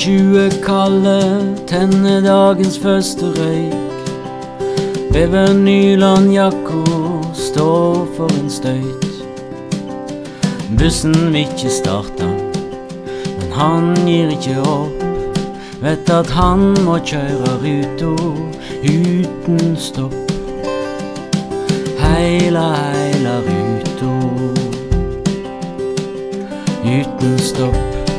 20 kalde, tenne dagens første røyk. Bever nylonjakko, stå for en støyt. Bussen vil ikke starte, men han gir ikke opp. Vet at han må kjøre ruta uten stopp. Heila ruta uten stopp.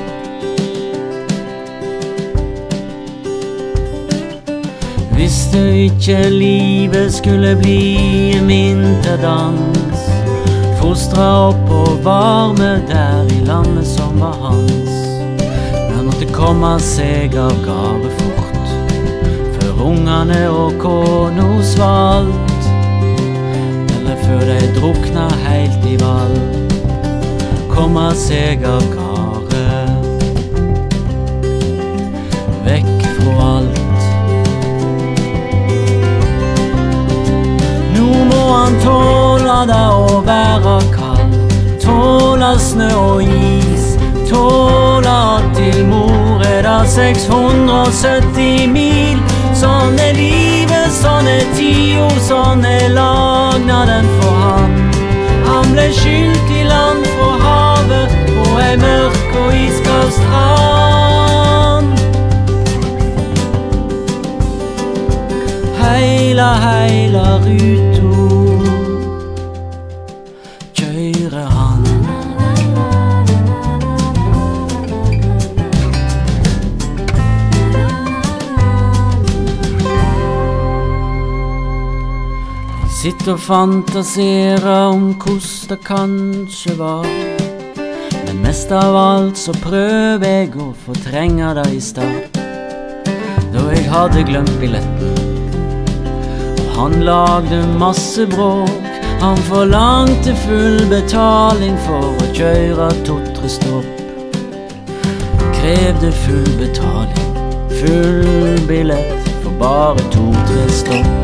Visste ikke livet skulle bli en vinterdans. Fostra opp og varme der i landet som var hans. Men han måtte komme seg av gave fort, før ungene og kona svalt, eller før de drukna helt i vall. Komme seg av gare, vekk fra alt. Han tåla da å være kald, tåla snø og is, tåla til mor da 670 mil. Sånn livet, sånn tida, sånn lagnaden for han. Han ble skylt i land fra havet på ei mørk og iskald strand. Heila ruta kjører han. Sitter og fantaserer om hvordan det kanskje var, men mest av alt så prøver jeg å fortrenge det i stad. Da jeg hadde glemt billetten, og han lagde masse bråk. Han forlangte full betaling for å kjøre 2-3 stopp. Krevde full betaling, full billett for bare 2-3 stopp.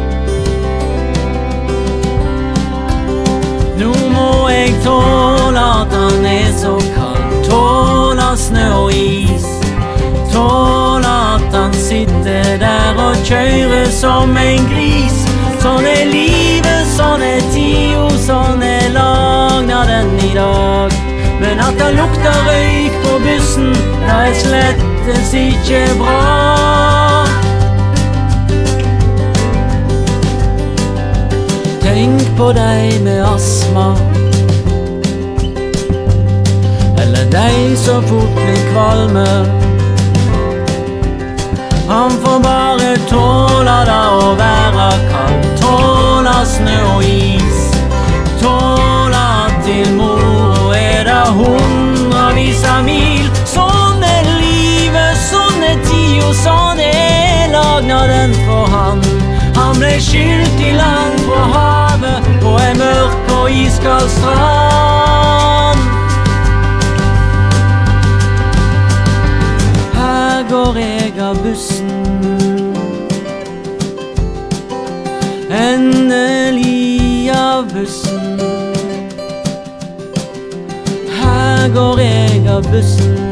Nå må jeg tåle at han så kald, tåle snø og is, tåle at han sitter der og kjører som en gris. Sånn livet, sånn tida, sånn lagnaden i dag. Men at det lukter røyk på bussen, det slettes ikke bra. Tenk på deg med astma, eller deg så fort blir kvalme. Han får bare tåle da å være kald, tåle snø og is, tåle til mor det hundrevis av mil. Sånn livet, sånn tida, sånn lagnaden for han. Han ble skylt i land fra havet på en mørk og iskald strand. Her går jeg av bussen, endelig av bussen. Her går jeg av bussen.